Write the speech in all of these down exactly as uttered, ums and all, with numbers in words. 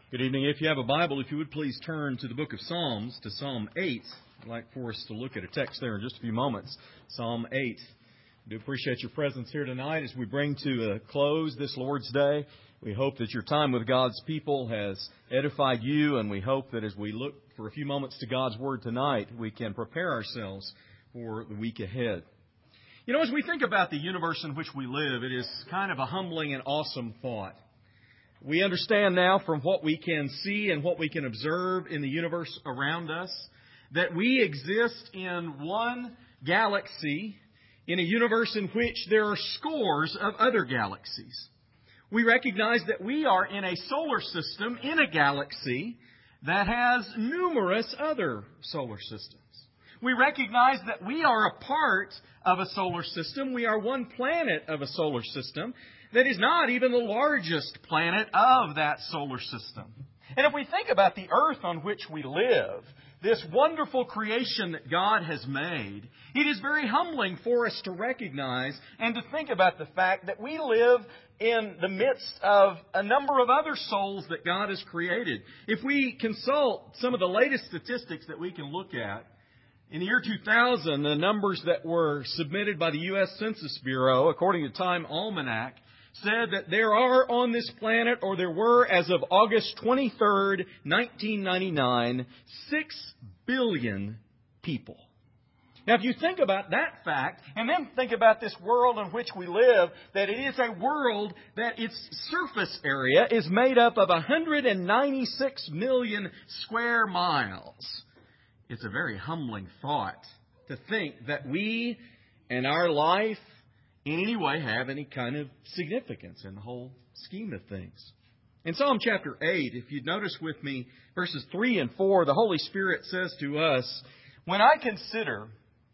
Good evening. If you have a Bible, if you would please turn to the book of Psalms, to Psalm eight. I'd like for us to look at a text there in just a few moments. Psalm eight. I do appreciate your presence here tonight as we bring to a close this Lord's Day. We hope that your time with God's people has edified you, and we hope that as we look for a few moments to God's Word tonight, we can prepare ourselves for the week ahead. You know, as we think about the universe in which we live, it is kind of a humbling and awesome thought. We understand now from what we can see and what we can observe in the universe around us that we exist in one galaxy, in a universe in which there are scores of other galaxies. We recognize that we are in a solar system, in a galaxy that has numerous other solar systems. We recognize that we are a part of a solar system. We are one planet of a solar system that is not even the largest planet of that solar system. And if we think about the earth on which we live, this wonderful creation that God has made, it is very humbling for us to recognize and to think about the fact that we live in the midst of a number of other souls that God has created. If we consult some of the latest statistics that we can look at, in the year two thousand, the numbers that were submitted by the U S Census Bureau, according to Time Almanac, said that there are on this planet, or there were as of August twenty-third, nineteen ninety-nine, six billion people. Now, if you think about that fact, and then think about this world in which we live, that it is a world that its surface area is made up of one hundred ninety-six million square miles. It's a very humbling thought to think that we and our life in any way have any kind of significance in the whole scheme of things. In Psalm chapter eight, if you'd notice with me, verses three and four, the Holy Spirit says to us, "When I consider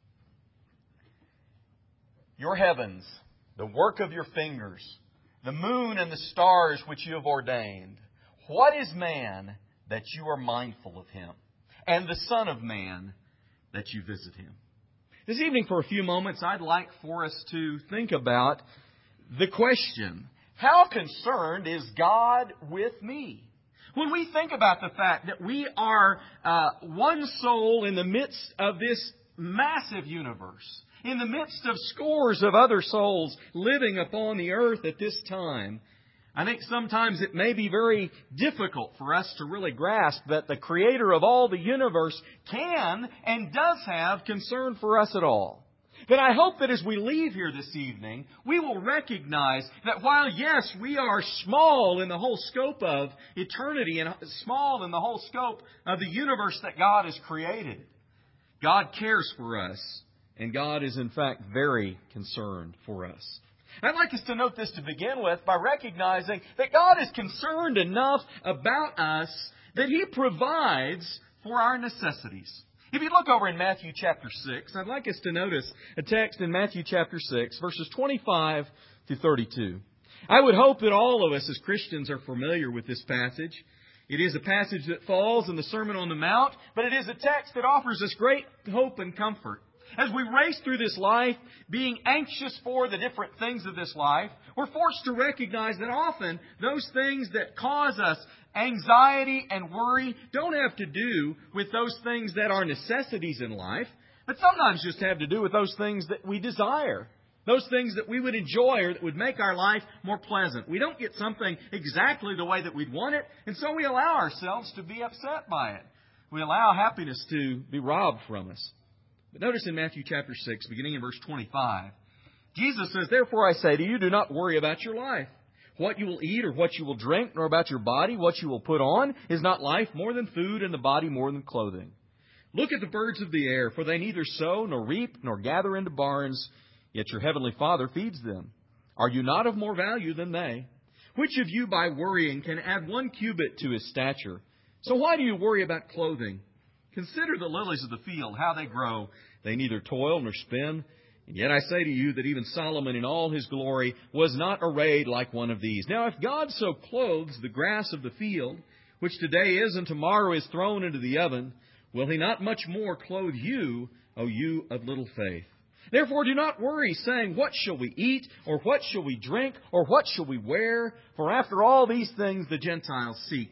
your heavens, the work of your fingers, the moon and the stars which you have ordained, what is man that you are mindful of him, and the Son of Man that you visit him?" This evening, for a few moments, I'd like for us to think about the question, how concerned is God with me? When we think about the fact that we are uh, one soul in the midst of this massive universe, in the midst of scores of other souls living upon the earth at this time, I think sometimes it may be very difficult for us to really grasp that the Creator of all the universe can and does have concern for us at all. But I hope that as we leave here this evening, we will recognize that while, yes, we are small in the whole scope of eternity and small in the whole scope of the universe that God has created, God cares for us, and God is in fact very concerned for us. I'd like us to note this to begin with by recognizing that God is concerned enough about us that He provides for our necessities. If you look over in Matthew chapter six, I'd like us to notice a text in Matthew chapter six, verses twenty-five to thirty-two. I would hope that all of us as Christians are familiar with this passage. It is a passage that falls in the Sermon on the Mount, but it is a text that offers us great hope and comfort. As we race through this life, being anxious for the different things of this life, we're forced to recognize that often those things that cause us anxiety and worry don't have to do with those things that are necessities in life, but sometimes just have to do with those things that we desire, those things that we would enjoy or that would make our life more pleasant. We don't get something exactly the way that we'd want it, and so we allow ourselves to be upset by it. We allow happiness to be robbed from us. But notice in Matthew chapter six, beginning in verse twenty-five, Jesus says, "Therefore I say to you, do not worry about your life, what you will eat or what you will drink, nor about your body, what you will put on. Is not life more than food, and the body more than clothing? Look at the birds of the air, for they neither sow nor reap nor gather into barns, yet your heavenly Father feeds them. Are you not of more value than they? Which of you by worrying can add one cubit to his stature? So why do you worry about clothing? Consider the lilies of the field, how they grow. They neither toil nor spin. And yet I say to you that even Solomon in all his glory was not arrayed like one of these. Now if God so clothes the grass of the field, which today is and tomorrow is thrown into the oven, will He not much more clothe you, O you of little faith? Therefore do not worry, saying, what shall we eat, or what shall we drink, or what shall we wear? For after all these things the Gentiles seek.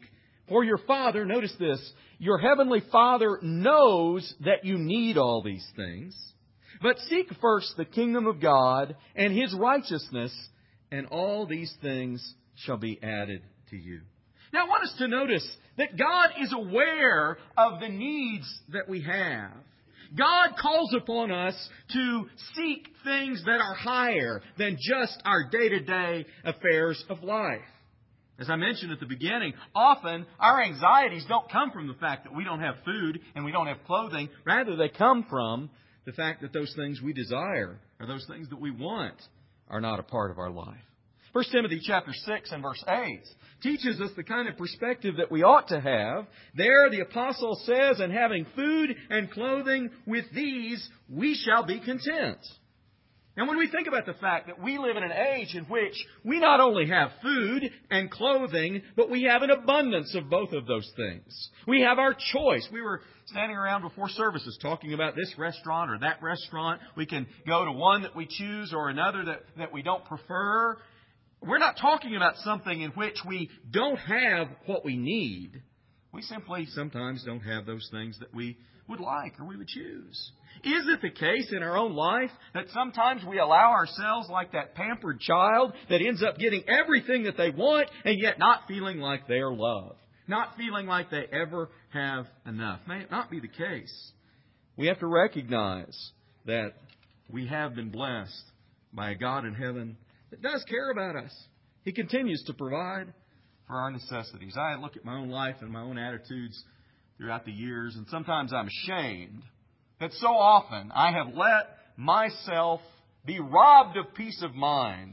For your Father, notice this, your heavenly Father knows that you need all these things. But seek first the kingdom of God and His righteousness, and all these things shall be added to you. Now I want us to notice that God is aware of the needs that we have. God calls upon us to seek things that are higher than just our day-to-day affairs of life. As I mentioned at the beginning, often our anxieties don't come from the fact that we don't have food and we don't have clothing. Rather, they come from the fact that those things we desire or those things that we want are not a part of our life. First Timothy chapter six and verse eight teaches us the kind of perspective that we ought to have. There the apostle says, and having food and clothing, with these we shall be content. And when we think about the fact that we live in an age in which we not only have food and clothing, but we have an abundance of both of those things. We have our choice. We were standing around before services talking about this restaurant or that restaurant. We can go to one that we choose or another that, that we don't prefer. We're not talking about something in which we don't have what we need. We simply sometimes don't have those things that we would like or we would choose. Is it the case in our own life that sometimes we allow ourselves like that pampered child that ends up getting everything that they want and yet not feeling like they are loved? Not feeling like they ever have enough? May it not be the case. We have to recognize that we have been blessed by a God in heaven that does care about us. He continues to provide for our necessities. I look at my own life and my own attitudes throughout the years, and sometimes I'm ashamed that so often I have let myself be robbed of peace of mind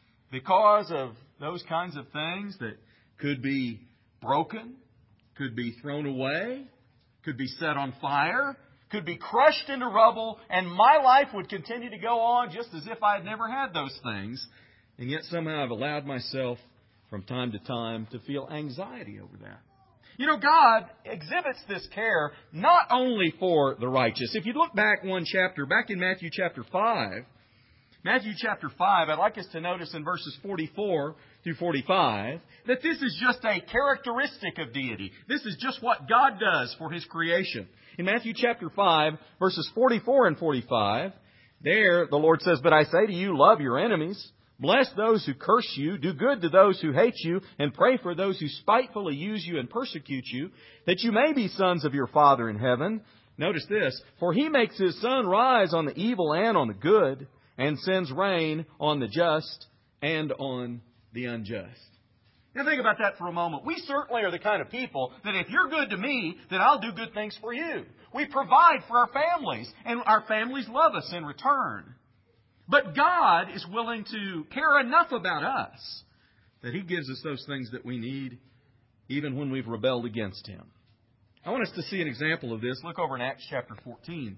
because of those kinds of things that could be broken, could be thrown away, could be set on fire, could be crushed into rubble, and my life would continue to go on just as if I had never had those things. And yet somehow I've allowed myself from time to time to feel anxiety over that. You know, God exhibits this care not only for the righteous. If you look back one chapter, back in Matthew chapter five, Matthew chapter five, I'd like us to notice in verses forty-four through forty-five that this is just a characteristic of deity. This is just what God does for His creation. In Matthew chapter five, verses forty-four and forty-five, there the Lord says, "But I say to you, love your enemies. Bless those who curse you, do good to those who hate you, and pray for those who spitefully use you and persecute you, that you may be sons of your Father in heaven." Notice this, "For He makes His sun rise on the evil and on the good, and sends rain on the just and on the unjust." Now think about that for a moment. We certainly are the kind of people that if you're good to me, then I'll do good things for you. We provide for our families, and our families love us in return. But God is willing to care enough about us that He gives us those things that we need even when we've rebelled against Him. I want us to see an example of this. Look over in Acts chapter fourteen.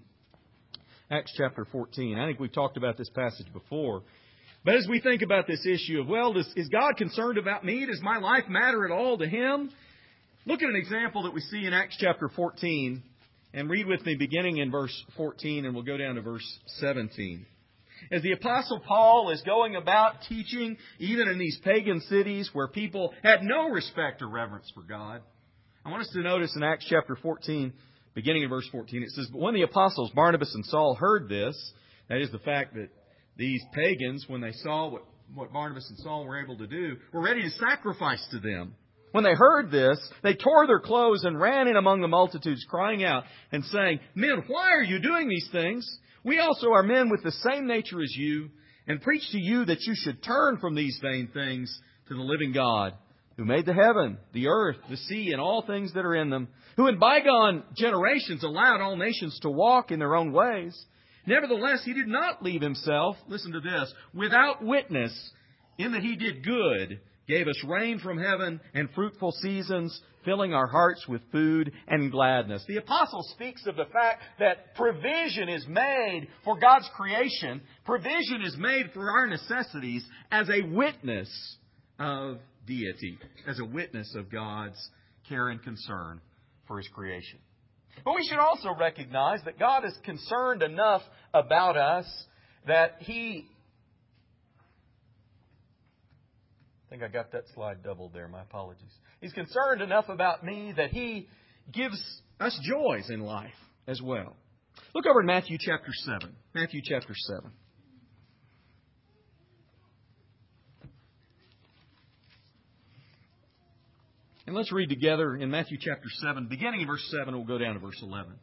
Acts chapter fourteen. I think we've talked about this passage before. But as we think about this issue of, well, does, is God concerned about me? Does my life matter at all to Him? Look at an example that we see in Acts chapter fourteen. And read with me beginning in verse fourteen, and we'll go down to verse seventeen. As the Apostle Paul is going about teaching, even in these pagan cities where people had no respect or reverence for God, I want us to notice in Acts chapter fourteen, beginning in verse fourteen, it says, "But when the apostles Barnabas and Saul heard this," that is the fact that these pagans, when they saw what, what Barnabas and Saul were able to do, were ready to sacrifice to them. When they heard this, they tore their clothes and ran in among the multitudes, crying out and saying, "Men, why are you doing these things? We also are men with the same nature as you, and preach to you that you should turn from these vain things to the living God, who made the heaven, the earth, the sea, and all things that are in them, who in bygone generations allowed all nations to walk in their own ways. Nevertheless, He did not leave Himself," listen to this, "without witness, in that He did good, gave us rain from heaven and fruitful seasons, filling our hearts with food and gladness." The apostle speaks of the fact that provision is made for God's creation. Provision is made for our necessities as a witness of deity, as a witness of God's care and concern for His creation. But we should also recognize that God is concerned enough about us that He think I got that slide doubled there. My apologies. He's concerned enough about me that He gives us joys in life as well. Look over in Matthew chapter seven. Matthew chapter seven. And let's read together in Matthew chapter seven, beginning in verse seven, we'll go down to verse eleven.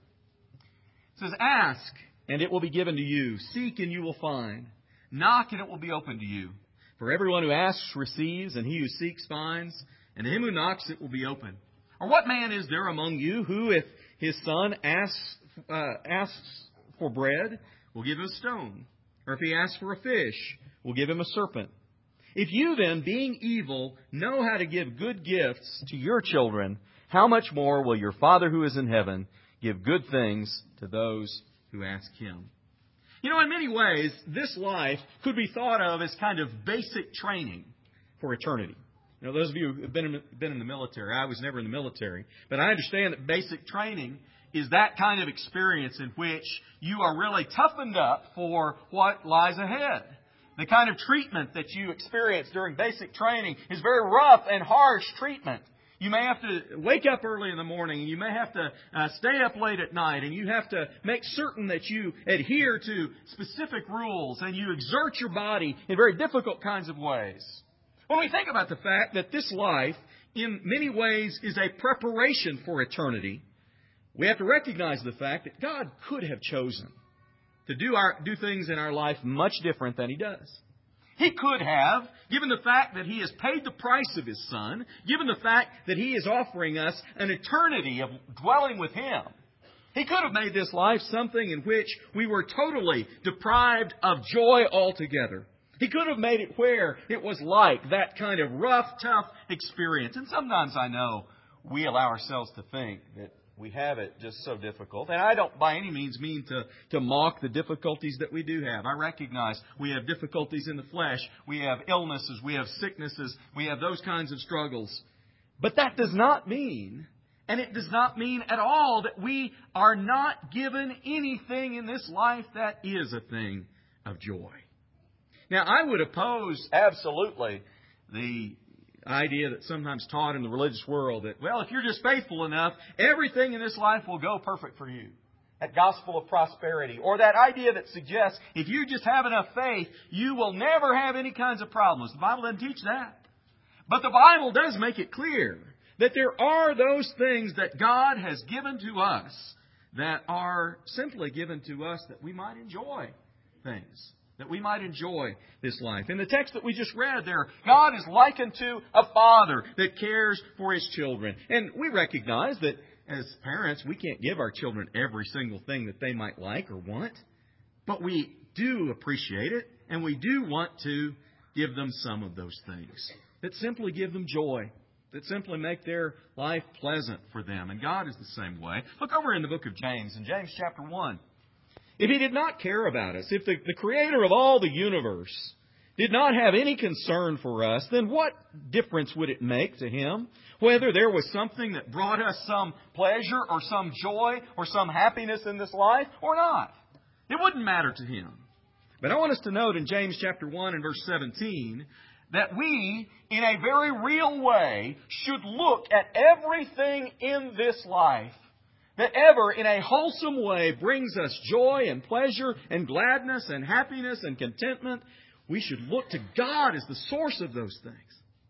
It says, "Ask, and it will be given to you. Seek, and you will find. Knock, and it will be opened to you. For everyone who asks receives, and he who seeks finds, and to him who knocks it will be open. Or what man is there among you who, if his son asks, uh, asks for bread, will give him a stone? Or if he asks for a fish, will give him a serpent? If you then, being evil, know how to give good gifts to your children, how much more will your Father who is in heaven give good things to those who ask Him?" You know, in many ways, this life could be thought of as kind of basic training for eternity. You know, those of you who have been in, been in the military, I was never in the military, but I understand that basic training is that kind of experience in which you are really toughened up for what lies ahead. The kind of treatment that you experience during basic training is very rough and harsh treatment. You may have to wake up early in the morning, and you may have to uh, stay up late at night, and you have to make certain that you adhere to specific rules, and you exert your body in very difficult kinds of ways. When we think about the fact that this life, in many ways, is a preparation for eternity, we have to recognize the fact that God could have chosen to do our do things in our life much different than He does. He could have, given the fact that He has paid the price of His Son, given the fact that He is offering us an eternity of dwelling with Him. He could have made this life something in which we were totally deprived of joy altogether. He could have made it where it was like that kind of rough, tough experience. And sometimes I know we allow ourselves to think that we have it just so difficult. And I don't by any means mean to, to mock the difficulties that we do have. I recognize we have difficulties in the flesh. We have illnesses. We have sicknesses. We have those kinds of struggles. But that does not mean, and it does not mean at all, that we are not given anything in this life that is a thing of joy. Now, I would oppose absolutely the idea that's sometimes taught in the religious world that, well, if you're just faithful enough, everything in this life will go perfect for you. That gospel of prosperity. Or that idea that suggests if you just have enough faith, you will never have any kinds of problems. The Bible doesn't teach that. But the Bible does make it clear that there are those things that God has given to us that are simply given to us that we might enjoy things. That we might enjoy this life. In the text that we just read there, God is likened to a father that cares for his children. And we recognize that as parents, we can't give our children every single thing that they might like or want. But we do appreciate it, and we do want to give them some of those things that simply give them joy, that simply make their life pleasant for them. And God is the same way. Look over in the book of James, in James chapter one. If He did not care about us, if the, the Creator of all the universe did not have any concern for us, then what difference would it make to Him whether there was something that brought us some pleasure or some joy or some happiness in this life or not? It wouldn't matter to Him. But I want us to note in James chapter one and verse seventeen that we, in a very real way, should look at everything in this life that ever, in a wholesome way, brings us joy and pleasure and gladness and happiness and contentment. We should look to God as the source of those things.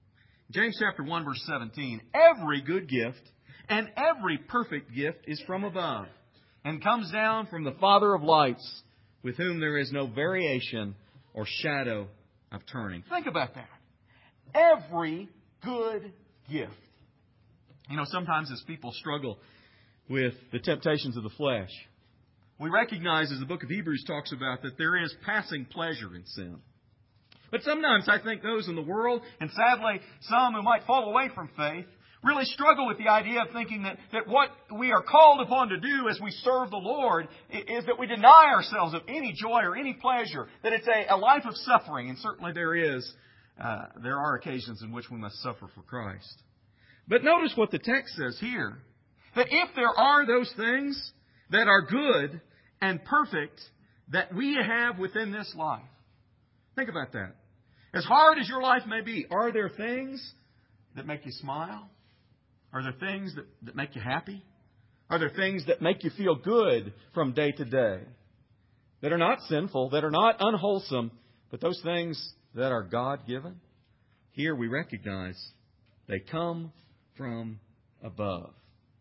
James chapter one, verse seventeen, every good gift and every perfect gift is from above and comes down from the Father of lights, with whom there is no variation or shadow of turning. Think about that. Every good gift. You know, sometimes as people struggle with the temptations of the flesh, we recognize, as the book of Hebrews talks about, that there is passing pleasure in sin. But sometimes I think those in the world, and sadly some who might fall away from faith, really struggle with the idea of thinking that, that what we are called upon to do as we serve the Lord is that we deny ourselves of any joy or any pleasure, that it's a, a life of suffering. And certainly there is, uh, there are occasions in which we must suffer for Christ. But notice what the text says here. That if there are those things that are good and perfect that we have within this life. Think about that. As hard as your life may be, are there things that make you smile? Are there things that, that make you happy? Are there things that make you feel good from day to day? That are not sinful, that are not unwholesome, but those things that are God-given? Here we recognize they come from above.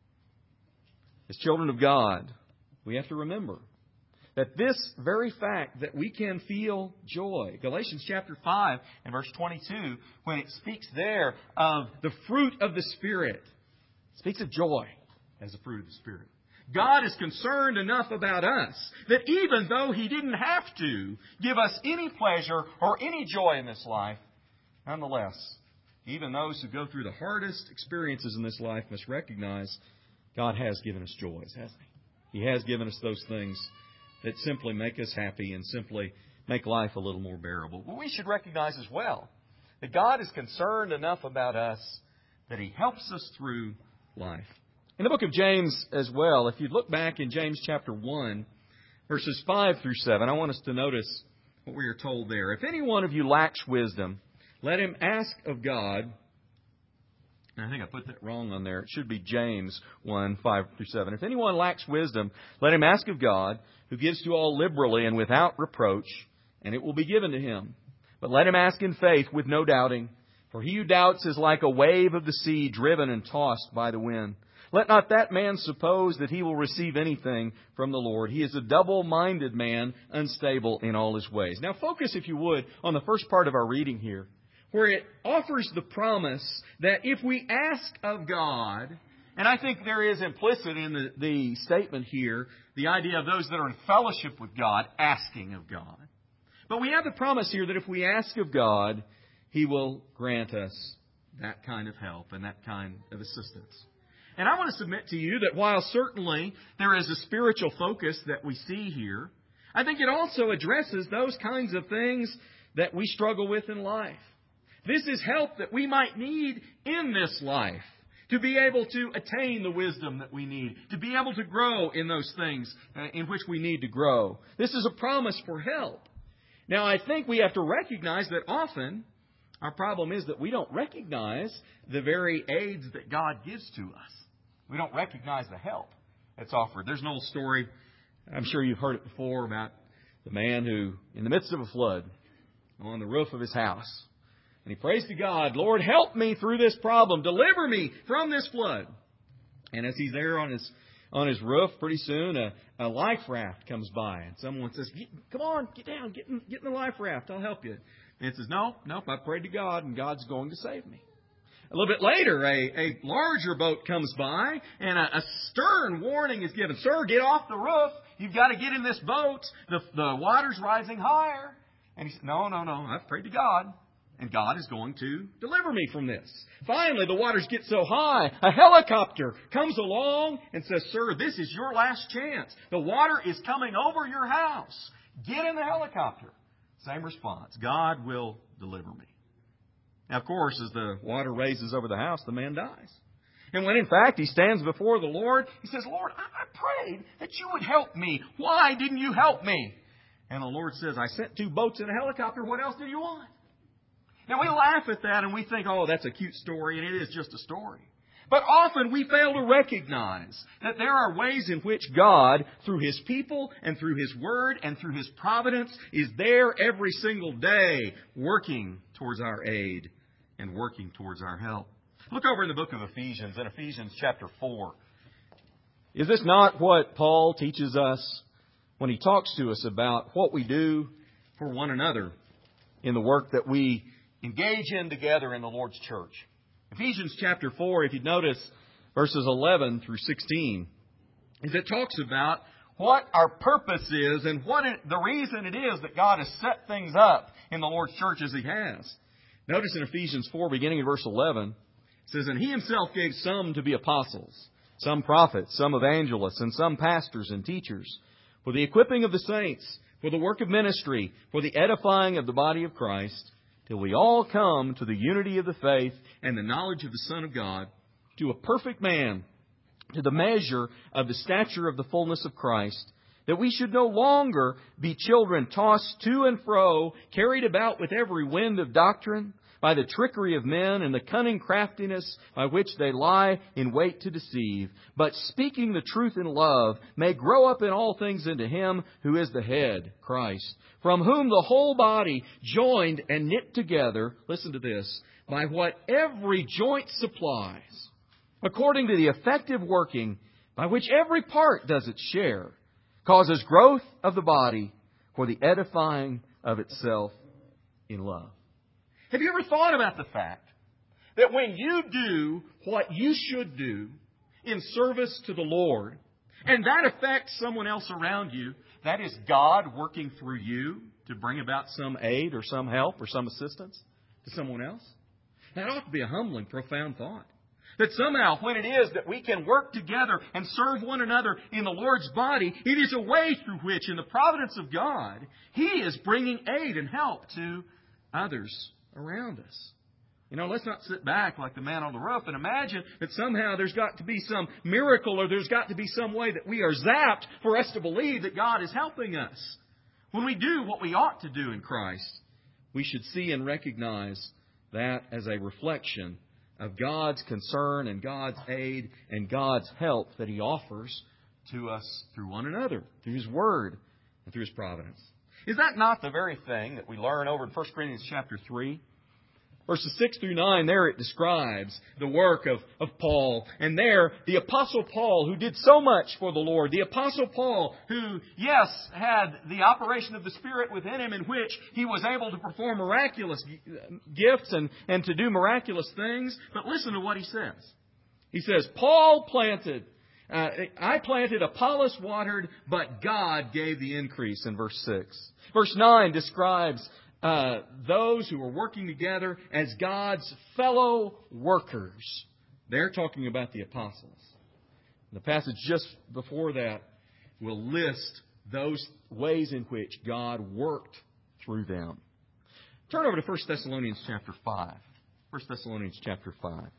As children of God, we have to remember that this very fact that we can feel joy. Galatians chapter five and verse twenty-two, when it speaks there of the fruit of the Spirit, it speaks of joy as a fruit of the Spirit. God is concerned enough about us that even though He didn't have to give us any pleasure or any joy in this life, nonetheless, even those who go through the hardest experiences in this life must recognize God has given us joys, hasn't He? He has given us those things that simply make us happy and simply make life a little more bearable. But we should recognize as well that God is concerned enough about us that He helps us through life. In the book of James as well, if you look back in James chapter one, verses five through seven, I want us to notice what we are told there. If any one of you lacks wisdom, let him ask of God. And I think I put that wrong on there. It should be James one, five through seven. If anyone lacks wisdom, let him ask of God, who gives to all liberally and without reproach, and it will be given to him. But let him ask in faith with no doubting. For he who doubts is like a wave of the sea driven and tossed by the wind. Let not that man suppose that he will receive anything from the Lord. He is a double-minded man, unstable in all his ways. Now focus, if you would, on the first part of our reading here, where it offers the promise that if we ask of God, and I think there is implicit in the, the statement here, the idea of those that are in fellowship with God, asking of God. But we have the promise here that if we ask of God, He will grant us that kind of help and that kind of assistance. And I want to submit to you that while certainly there is a spiritual focus that we see here, I think it also addresses those kinds of things that we struggle with in life. This is help that we might need in this life to be able to attain the wisdom that we need, to be able to grow in those things in which we need to grow. This is a promise for help. Now, I think we have to recognize that often our problem is that we don't recognize the very aids that God gives to us. We don't recognize the help that's offered. There's an old story, I'm sure you've heard it before, about the man who, in the midst of a flood, on the roof of his house, and he prays to God, Lord, help me through this problem. Deliver me from this flood. And as he's there on his on his roof, pretty soon a, a life raft comes by. And someone says, come on, get down, get in, get in the life raft. I'll help you. And he says, no, nope, I prayed to God, and God's going to save me. A little bit later, a, a larger boat comes by, and a, a stern warning is given. Sir, get off the roof. You've got to get in this boat. The, the water's rising higher. And he said, no, no, no, I've prayed to God. And God is going to deliver me from this. Finally, the waters get so high, a helicopter comes along and says, sir, this is your last chance. The water is coming over your house. Get in the helicopter. Same response. God will deliver me. Now, of course, as the water raises over the house, the man dies. And when, in fact, he stands before the Lord, he says, Lord, I, I prayed that you would help me. Why didn't you help me? And the Lord says, I sent two boats and a helicopter. What else do you want? Now, we laugh at that and we think, oh, that's a cute story, and it is just a story. But often we fail to recognize that there are ways in which God, through His people and through His Word and through His providence, is there every single day working towards our aid and working towards our help. Look over in the book of Ephesians, in Ephesians chapter four. Is this not what Paul teaches us when he talks to us about what we do for one another in the work that we engage in together in the Lord's church? Ephesians chapter four, if you notice verses eleven through sixteen, is it talks about what our purpose is and what it, the reason it is that God has set things up in the Lord's church as He has. Notice in Ephesians four, beginning in verse eleven, it says, And He Himself gave some to be apostles, some prophets, some evangelists, and some pastors and teachers, for the equipping of the saints, for the work of ministry, for the edifying of the body of Christ, till we all come to the unity of the faith and the knowledge of the Son of God, to a perfect man, to the measure of the stature of the fullness of Christ, that we should no longer be children tossed to and fro, carried about with every wind of doctrine, by the trickery of men and the cunning craftiness by which they lie in wait to deceive, but speaking the truth in love, may grow up in all things into Him who is the head, Christ, from whom the whole body, joined and knit together, listen to this, by what every joint supplies, according to the effective working by which every part does its share, causes growth of the body for the edifying of itself in love. Have you ever thought about the fact that when you do what you should do in service to the Lord, and that affects someone else around you, that is God working through you to bring about some aid or some help or some assistance to someone else? That ought to be a humbling, profound thought. That somehow when it is that we can work together and serve one another in the Lord's body, it is a way through which, in the providence of God, He is bringing aid and help to others around us. You know, let's not sit back like the man on the roof and imagine that somehow there's got to be some miracle or there's got to be some way that we are zapped for us to believe that God is helping us. When we do what we ought to do in Christ, we should see and recognize that as a reflection of God's concern and God's aid and God's help that He offers to us through one another, through His Word and through His providence. Is that not the very thing that we learn over in First Corinthians chapter three? Verses six through nine, there it describes the work of, of Paul. And there, the Apostle Paul, who did so much for the Lord. The Apostle Paul, who, yes, had the operation of the Spirit within him in which he was able to perform miraculous gifts and, and to do miraculous things. But listen to what he says. He says, Paul planted, uh, I planted, Apollos watered, but God gave the increase in verse six. Verse nine describes Uh, those who are working together as God's fellow workers. They're talking about the apostles. The passage just before that will list those ways in which God worked through them. Turn over to First Thessalonians chapter five. First Thessalonians chapter five.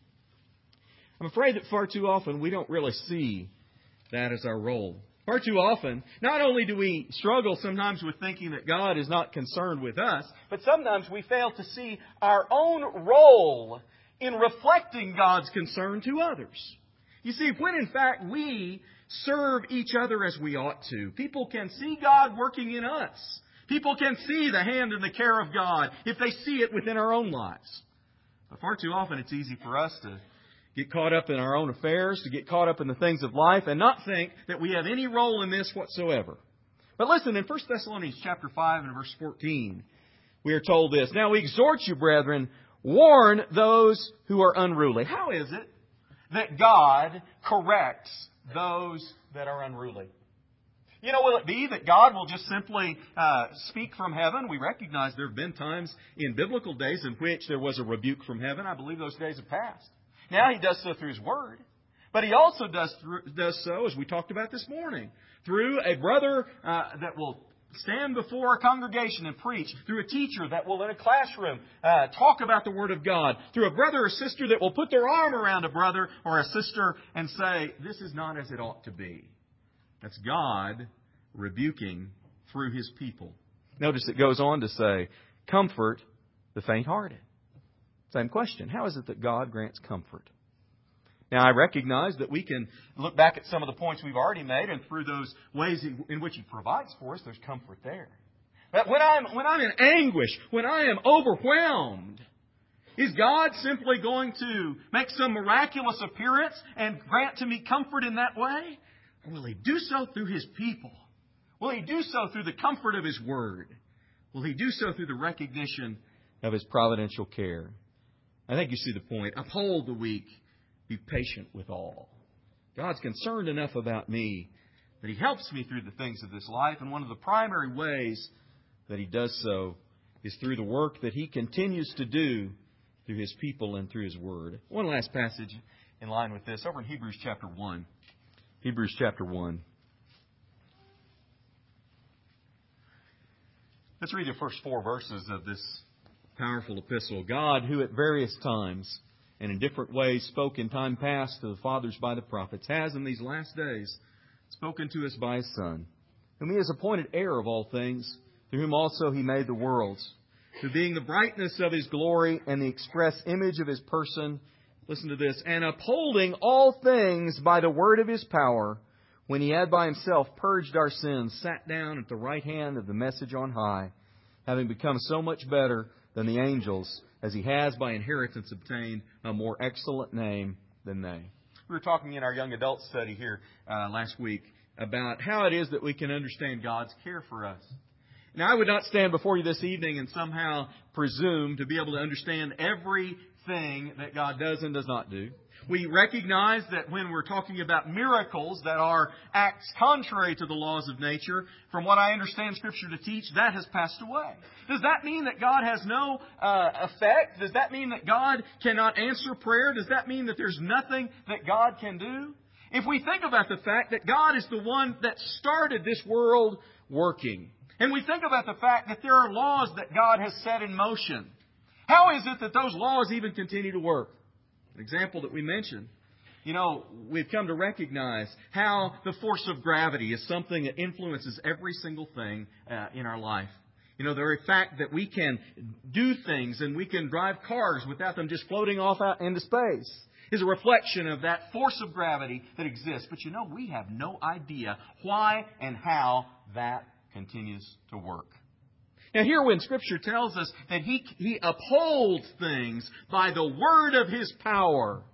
I'm afraid that far too often we don't really see that as our role. Far too often, not only do we struggle sometimes with thinking that God is not concerned with us, but sometimes we fail to see our own role in reflecting God's concern to others. You see, when in fact we serve each other as we ought to, people can see God working in us. People can see the hand and the care of God if they see it within our own lives. But far too often it's easy for us to get caught up in our own affairs, to get caught up in the things of life, and not think that we have any role in this whatsoever. But listen, in First Thessalonians chapter five and verse fourteen, we are told this, Now we exhort you, brethren, warn those who are unruly. How is it that God corrects those that are unruly? You know, will it be that God will just simply uh, speak from heaven? We recognize there have been times in biblical days in which there was a rebuke from heaven. I believe those days have passed. Now He does so through His Word. But He also does through, does so, as we talked about this morning, through a brother uh, that will stand before a congregation and preach, through a teacher that will in a classroom uh, talk about the Word of God, through a brother or sister that will put their arm around a brother or a sister and say, this is not as it ought to be. That's God rebuking through His people. Notice it goes on to say, comfort the faint-hearted. Same question. How is it that God grants comfort? Now, I recognize that we can look back at some of the points we've already made, and through those ways in which He provides for us, there's comfort there. But when I'm, when I'm in anguish, when I am overwhelmed, is God simply going to make some miraculous appearance and grant to me comfort in that way? Or will He do so through His people? Will He do so through the comfort of His Word? Will He do so through the recognition of His providential care? I think you see the point. Uphold the weak. Be patient with all. God's concerned enough about me that He helps me through the things of this life. And one of the primary ways that He does so is through the work that He continues to do through His people and through His Word. One last passage in line with this, over in Hebrews chapter one. Hebrews chapter one. Let's read the first four verses of this powerful epistle. God, who at various times and in different ways spoke in time past to the fathers by the prophets, has in these last days spoken to us by His Son, whom He has appointed heir of all things, through whom also He made the worlds, who being the brightness of His glory and the express image of His person, listen to this, and upholding all things by the word of His power, when He had by Himself purged our sins, sat down at the right hand of the message on high, having become so much better than the angels, as He has by inheritance obtained a more excellent name than they. We were talking in our young adult study here uh, last week about how it is that we can understand God's care for us. Now, I would not stand before you this evening and somehow presume to be able to understand everything that God does and does not do. We recognize that when we're talking about miracles that are acts contrary to the laws of nature, from what I understand Scripture to teach, that has passed away. Does that mean that God has no uh, effect? Does that mean that God cannot answer prayer? Does that mean that there's nothing that God can do? If we think about the fact that God is the one that started this world working, and we think about the fact that there are laws that God has set in motion, how is it that those laws even continue to work? An example that we mentioned, you know, we've come to recognize how the force of gravity is something that influences every single thing uh, in our life. You know, the very fact that we can do things and we can drive cars without them just floating off out into space is a reflection of that force of gravity that exists. But you know, we have no idea why and how that continues to work. Now here when Scripture tells us that He, he upholds things by the word of His power,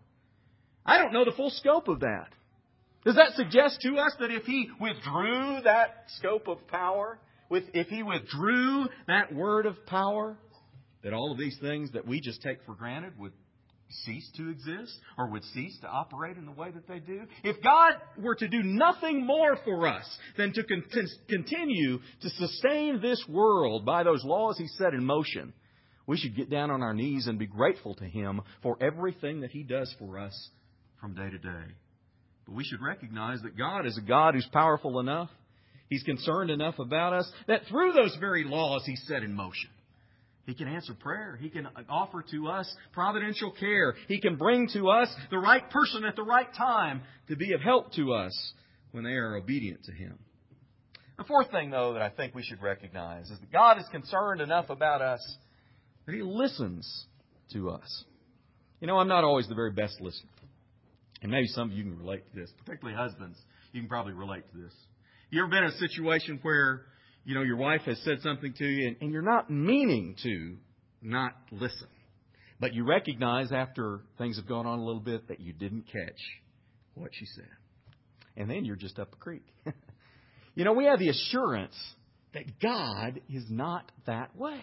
I don't know the full scope of that. Does that suggest to us that if He withdrew that scope of power, with, if He withdrew that word of power, that all of these things that we just take for granted would cease to exist or would cease to operate in the way that they do? If God were to do nothing more for us than to con- continue to sustain this world by those laws He set in motion, we should get down on our knees and be grateful to Him for everything that He does for us from day to day. But we should recognize that God is a God who's powerful enough, He's concerned enough about us, that through those very laws He set in motion, He can answer prayer. He can offer to us providential care. He can bring to us the right person at the right time to be of help to us when they are obedient to Him. The fourth thing, though, that I think we should recognize is that God is concerned enough about us that He listens to us. You know, I'm not always the very best listener. And maybe some of you can relate to this, particularly husbands. You can probably relate to this. You ever been in a situation where you know, your wife has said something to you, and, and you're not meaning to not listen. But you recognize after things have gone on a little bit that you didn't catch what she said. And then you're just up a creek. You know, we have the assurance that God is not that way.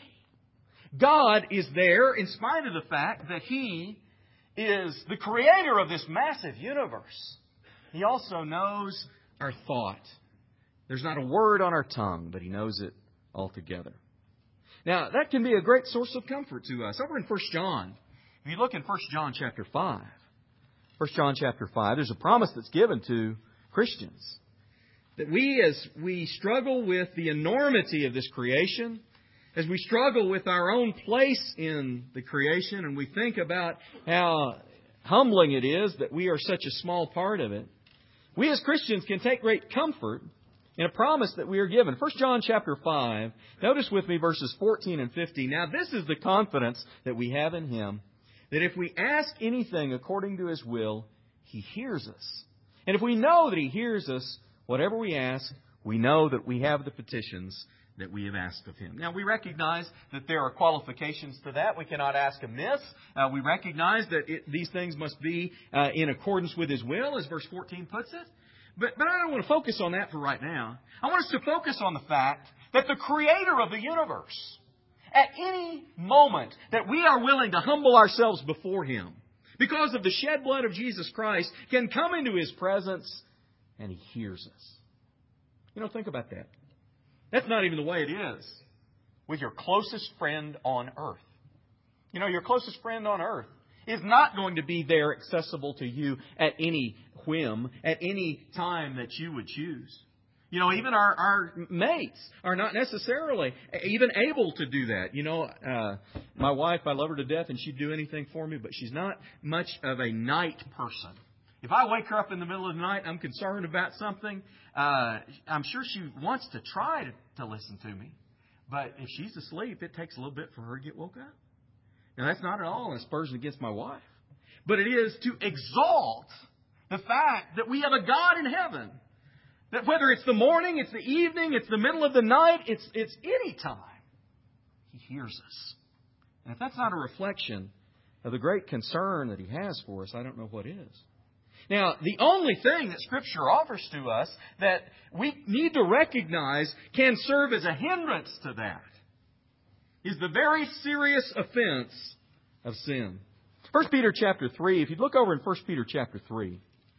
God is there in spite of the fact that He is the creator of this massive universe. He also knows our thought. There's not a word on our tongue, but He knows it altogether. Now, that can be a great source of comfort to us. Over in First John, if you look in First John chapter five, First John chapter five, there's a promise that's given to Christians. That we, as we struggle with the enormity of this creation, as we struggle with our own place in the creation, and we think about how humbling it is that we are such a small part of it, we as Christians can take great comfort in a promise that we are given. First John chapter five, notice with me verses fourteen and fifteen. Now this is the confidence that we have in Him, that if we ask anything according to His will, He hears us. And if we know that He hears us, whatever we ask, we know that we have the petitions that we have asked of Him. Now we recognize that there are qualifications to that. We cannot ask amiss. Uh, we recognize that it, these things must be uh, in accordance with His will, as verse fourteen puts it. But, but I don't want to focus on that for right now. I want us to focus on the fact that the Creator of the universe, at any moment that we are willing to humble ourselves before Him, because of the shed blood of Jesus Christ, can come into His presence and He hears us. You know, think about that. That's not even the way it is with your closest friend on earth. You know, your closest friend on earth is not going to be there accessible to you at any whim, at any time that you would choose. You know, even our, our mates are not necessarily even able to do that. You know, uh, my wife, I love her to death and she'd do anything for me, but she's not much of a night person. If I wake her up in the middle of the night, I'm concerned about something, uh, I'm sure she wants to try to, to listen to me. But if she's asleep, it takes a little bit for her to get woke up. Now, that's not at all an aspersion against my wife. But it is to exalt the fact that we have a God in heaven. That whether it's the morning, it's the evening, it's the middle of the night, it's, it's any time, He hears us. And if that's not a reflection of the great concern that He has for us, I don't know what is. Now, the only thing that Scripture offers to us that we need to recognize can serve as a hindrance to that is the very serious offense of sin. First Peter chapter three, if you look over in First Peter chapter three,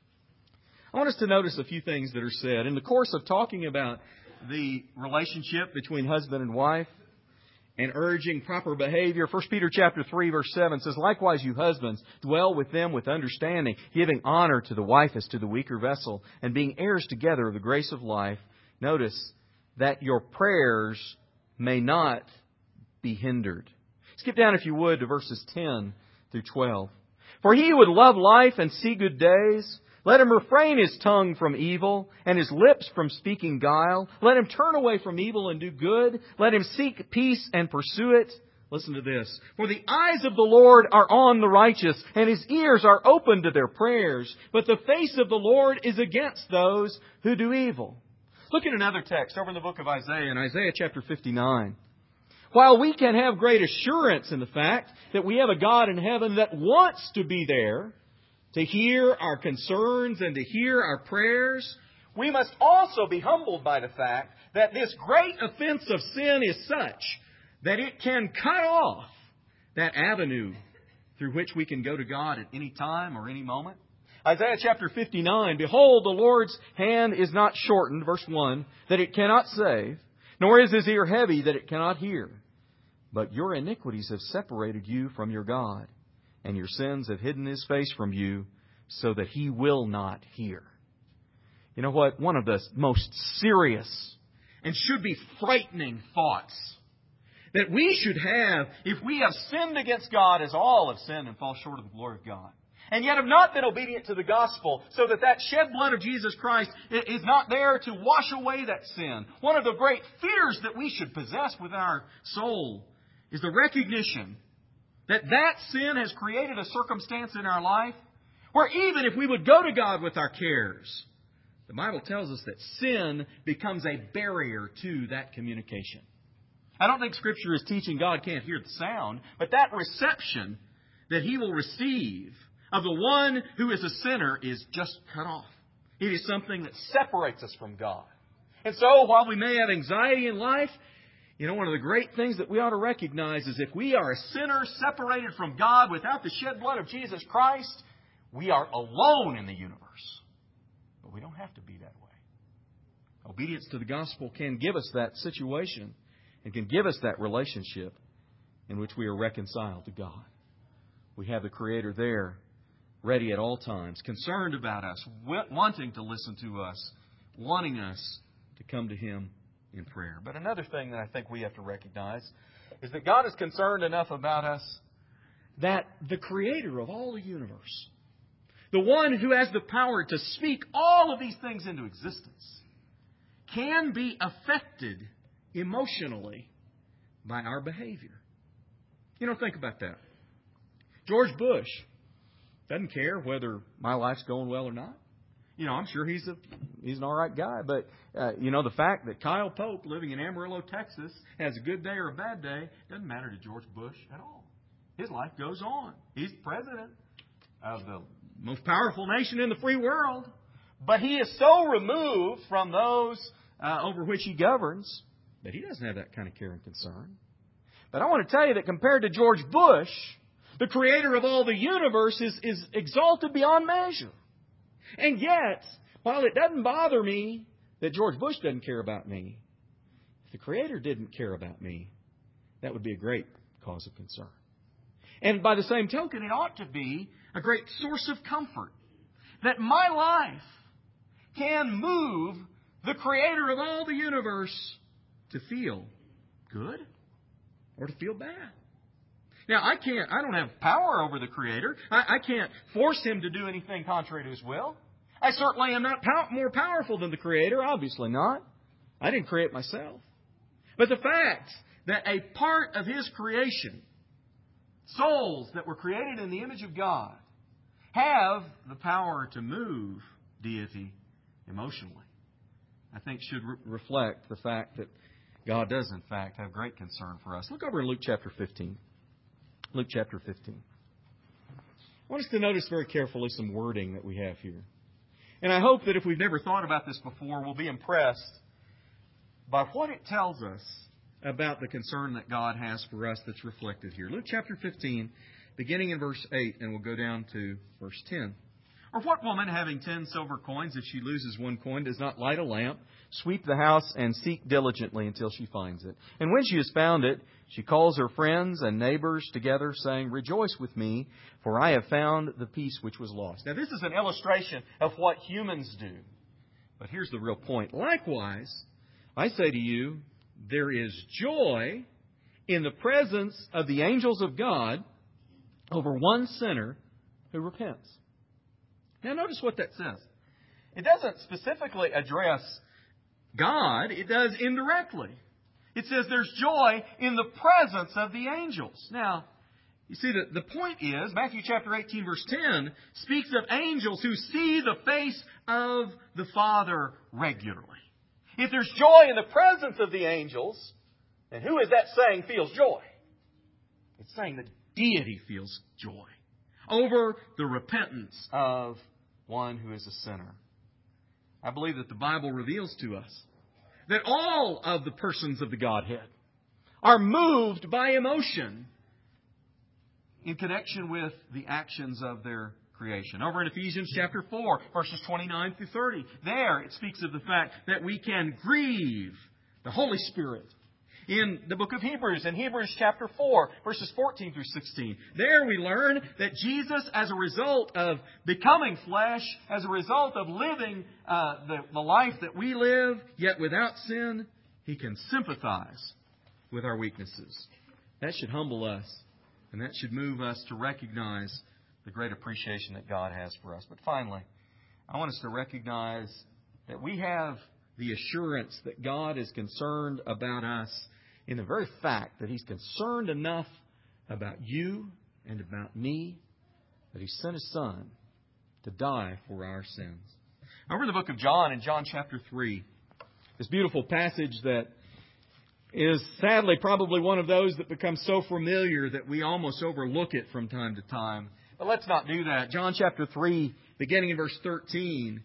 I want us to notice a few things that are said. In the course of talking about the relationship between husband and wife and urging proper behavior, First Peter chapter three verse seven says, "Likewise you husbands, dwell with them with understanding, giving honor to the wife as to the weaker vessel, and being heirs together of the grace of life." Notice that your prayers may not be hindered. Skip down, if you would, to verses ten through twelve. "For he who would love life and see good days, let him refrain his tongue from evil and his lips from speaking guile. Let him turn away from evil and do good. Let him seek peace and pursue it." Listen to this. "For the eyes of the Lord are on the righteous, and His ears are open to their prayers. But the face of the Lord is against those who do evil." Look at another text over in the book of Isaiah, in Isaiah chapter fifty-nine. While we can have great assurance in the fact that we have a God in heaven that wants to be there to hear our concerns and to hear our prayers, we must also be humbled by the fact that this great offense of sin is such that it can cut off that avenue through which we can go to God at any time or any moment. Isaiah chapter fifty-nine, "Behold, the Lord's hand is not shortened," verse one, "that it cannot save, nor is His ear heavy that it cannot hear. But your iniquities have separated you from your God, and your sins have hidden His face from you, so that He will not hear." You know what? One of the most serious and should be frightening thoughts that we should have if we have sinned against God, as all have sinned and fall short of the glory of God, and yet have not been obedient to the gospel, so that that shed blood of Jesus Christ is not there to wash away that sin. One of the great fears that we should possess within our soul is the recognition that that sin has created a circumstance in our life where even if we would go to God with our cares, the Bible tells us that sin becomes a barrier to that communication. I don't think Scripture is teaching God can't hear the sound, but that reception that He will receive of the one who is a sinner is just cut off. It is something that separates us from God. And so, while we may have anxiety in life, you know, one of the great things that we ought to recognize is if we are a sinner separated from God without the shed blood of Jesus Christ, we are alone in the universe. But we don't have to be that way. Obedience to the gospel can give us that situation and can give us that relationship in which we are reconciled to God. We have the Creator there, ready at all times, concerned about us, wanting to listen to us, wanting us to come to Him in prayer. But another thing that I think we have to recognize is that God is concerned enough about us that the Creator of all the universe, the one who has the power to speak all of these things into existence, can be affected emotionally by our behavior. You know, think about that. George Bush doesn't care whether my life's going well or not. You know, I'm sure he's a he's an all right guy, but uh, you know, the fact that Kyle Pope, living in Amarillo, Texas, has a good day or a bad day doesn't matter to George Bush at all. His life goes on. He's president of the most powerful nation in the free world, but he is so removed from those uh, over which he governs that he doesn't have that kind of care and concern. But I want to tell you that compared to George Bush, the Creator of all the universe is, is exalted beyond measure. And yet, while it doesn't bother me that George Bush doesn't care about me, if the Creator didn't care about me, that would be a great cause of concern. And by the same token, it ought to be a great source of comfort that my life can move the Creator of all the universe to feel good or to feel bad. Now, I can't, I don't have power over the Creator. I, I can't force Him to do anything contrary to His will. I certainly am not pow- more powerful than the Creator. Obviously not. I didn't create myself. But the fact that a part of His creation, souls that were created in the image of God, have the power to move deity emotionally, I think should re- reflect the fact that God does, in fact, have great concern for us. Look over in Luke chapter fifteen. Luke chapter fifteen. I want us to notice very carefully some wording that we have here. And I hope that if we've never thought about this before, we'll be impressed by what it tells us about the concern that God has for us that's reflected here. Luke chapter fifteen, beginning in verse eight, and we'll go down to verse ten. Or what woman, having ten silver coins, if she loses one coin, does not light a lamp, sweep the house, and seek diligently until she finds it? And when she has found it, she calls her friends and neighbors together, saying, Rejoice with me, for I have found the piece which was lost. Now, this is an illustration of what humans do. But here's the real point. Likewise, I say to you, there is joy in the presence of the angels of God over one sinner who repents. Now notice what that says. It doesn't specifically address God. It does indirectly. It says there's joy in the presence of the angels. Now, you see, the, the point is, Matthew chapter eighteen, verse ten, speaks of angels who see the face of the Father regularly. If there's joy in the presence of the angels, then who is that saying feels joy? It's saying that deity feels joy over the repentance of one who is a sinner. I believe that the Bible reveals to us that all of the persons of the Godhead are moved by emotion in connection with the actions of their creation. Over in Ephesians chapter four, verses twenty-nine through thirty, there it speaks of the fact that we can grieve the Holy Spirit. In the book of Hebrews, in Hebrews chapter four, verses fourteen through sixteen, there we learn that Jesus, as a result of becoming flesh, as a result of living uh, the, the life that we live, yet without sin, He can sympathize with our weaknesses. That should humble us, and that should move us to recognize the great appreciation that God has for us. But finally, I want us to recognize that we have the assurance that God is concerned about us in the very fact that He's concerned enough about you and about me that He sent His Son to die for our sins. Over in the book of John, in John chapter three, this beautiful passage that is sadly probably one of those that becomes so familiar that we almost overlook it from time to time. But let's not do that. John chapter three, beginning in verse thirteen,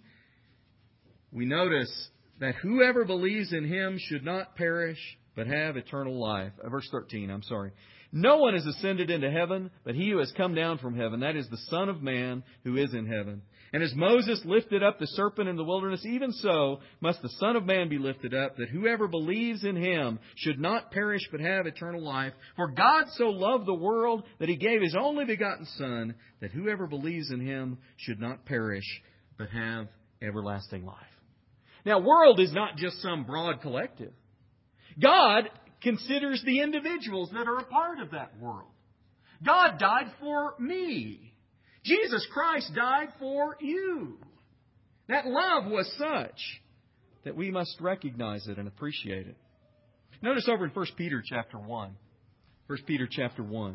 we notice that whoever believes in Him should not perish, but have eternal life. Uh, verse thirteen, I'm sorry. No one has ascended into heaven, but He who has come down from heaven, that is the Son of Man who is in heaven. And as Moses lifted up the serpent in the wilderness, even so must the Son of Man be lifted up, that whoever believes in Him should not perish, but have eternal life. For God so loved the world that He gave His only begotten Son, that whoever believes in Him should not perish, but have everlasting life. Now, world is not just some broad collective. God considers the individuals that are a part of that world. God died for me. Jesus Christ died for you. That love was such that we must recognize it and appreciate it. Notice over in First Peter chapter one. First Peter chapter one.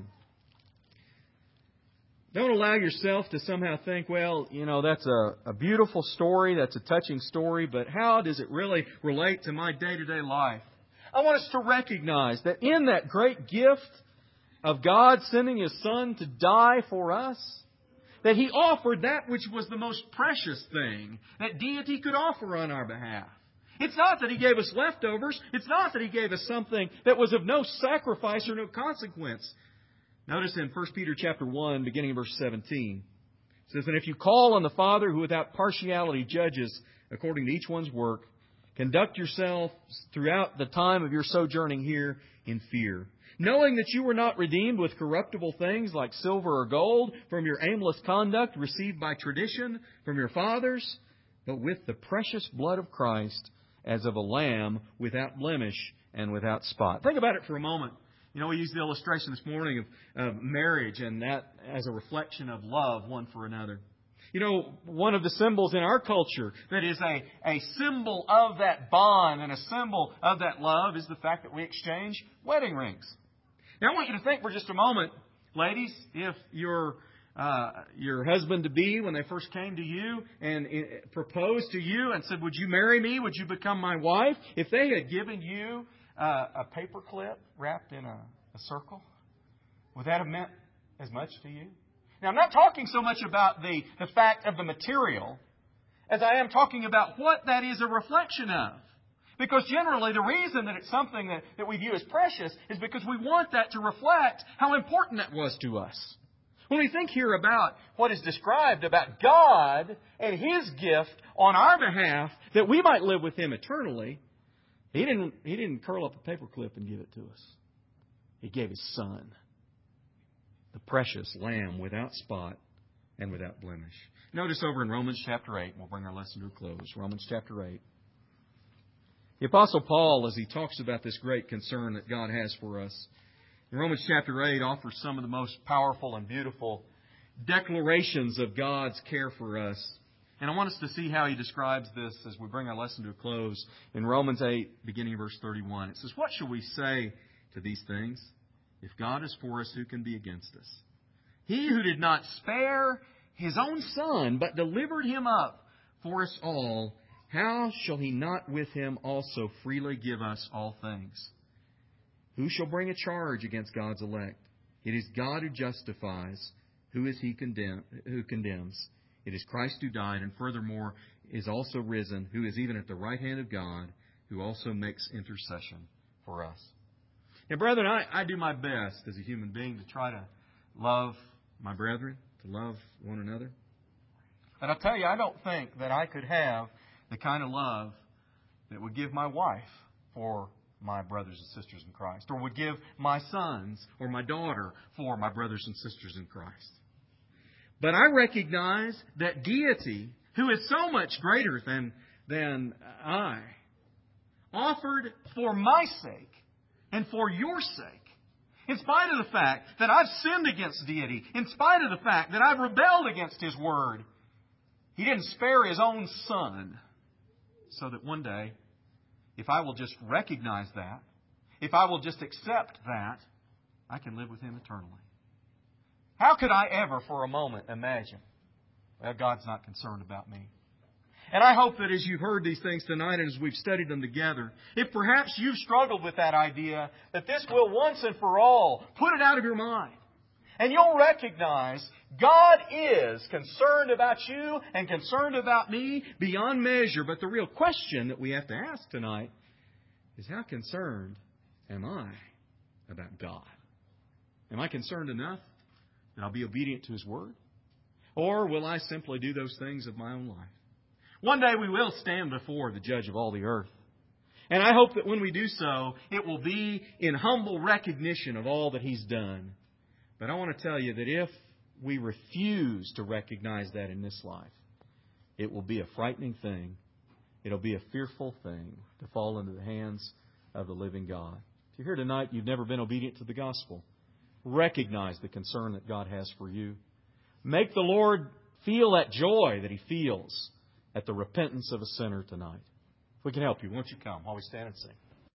Don't allow yourself to somehow think, well, you know, that's a, a beautiful story, that's a touching story, but how does it really relate to my day-to-day life? I want us to recognize that in that great gift of God sending His Son to die for us, that He offered that which was the most precious thing that deity could offer on our behalf. It's not that He gave us leftovers. It's not that He gave us something that was of no sacrifice or no consequence. Notice in First Peter chapter one, beginning in verse seventeen, it says, And if you call on the Father who without partiality judges according to each one's work, conduct yourselves throughout the time of your sojourning here in fear, knowing that you were not redeemed with corruptible things like silver or gold from your aimless conduct received by tradition from your fathers, but with the precious blood of Christ as of a lamb without blemish and without spot. Think about it for a moment. You know, we used the illustration this morning of, of marriage and that as a reflection of love one for another. You know, one of the symbols in our culture that is a, a symbol of that bond and a symbol of that love is the fact that we exchange wedding rings. Now, I want you to think for just a moment, ladies, if your uh, your husband-to-be, when they first came to you and uh, proposed to you and said, would you marry me? Would you become my wife? If they had given you uh, a paper clip wrapped in a, a circle, would that have meant as much to you? Now, I'm not talking so much about the, the fact of the material as I am talking about what that is a reflection of. Because generally the reason that it's something that, that we view as precious is because we want that to reflect how important that was to us. When we think here about what is described about God and His gift on our behalf that we might live with Him eternally, He didn't, He didn't curl up a paperclip and give it to us. He gave His Son, the precious Lamb without spot and without blemish. Notice over in Romans chapter eight, we'll bring our lesson to a close. Romans chapter eight. The Apostle Paul, as he talks about this great concern that God has for us, in Romans chapter eight offers some of the most powerful and beautiful declarations of God's care for us. And I want us to see how he describes this as we bring our lesson to a close. In Romans eight, beginning in verse thirty-one, it says, what shall we say to these things? If God is for us, who can be against us? He who did not spare His own Son, but delivered Him up for us all, how shall He not with Him also freely give us all things? Who shall bring a charge against God's elect? It is God who justifies. Who is He condemn, who condemns? It is Christ who died, and furthermore is also risen, who is even at the right hand of God, who also makes intercession for us. Now, brethren, I, I do my best as a human being to try to love my brethren, to love one another. But I'll tell you, I don't think that I could have the kind of love that would give my wife for my brothers and sisters in Christ, or would give my sons or my daughter for my brothers and sisters in Christ. But I recognize that deity, who is so much greater than, than I, offered for my sake and for your sake, in spite of the fact that I've sinned against deity, in spite of the fact that I've rebelled against His Word, He didn't spare His own Son, so that one day, if I will just recognize that, if I will just accept that, I can live with Him eternally. How could I ever for a moment imagine, well, God's not concerned about me? And I hope that as you've heard these things tonight and as we've studied them together, if perhaps you've struggled with that idea, that this will once and for all put it out of your mind. And you'll recognize God is concerned about you and concerned about me beyond measure. But the real question that we have to ask tonight is, how concerned am I about God? Am I concerned enough that I'll be obedient to His Word? Or will I simply do those things of my own life? One day we will stand before the Judge of all the earth. And I hope that when we do so, it will be in humble recognition of all that He's done. But I want to tell you that if we refuse to recognize that in this life, it will be a frightening thing. It'll be a fearful thing to fall into the hands of the living God. If you're here tonight, you've never been obedient to the gospel, recognize the concern that God has for you. Make the Lord feel that joy that He feels at the repentance of a sinner tonight. If we can help you, won't you come while we stand and sing?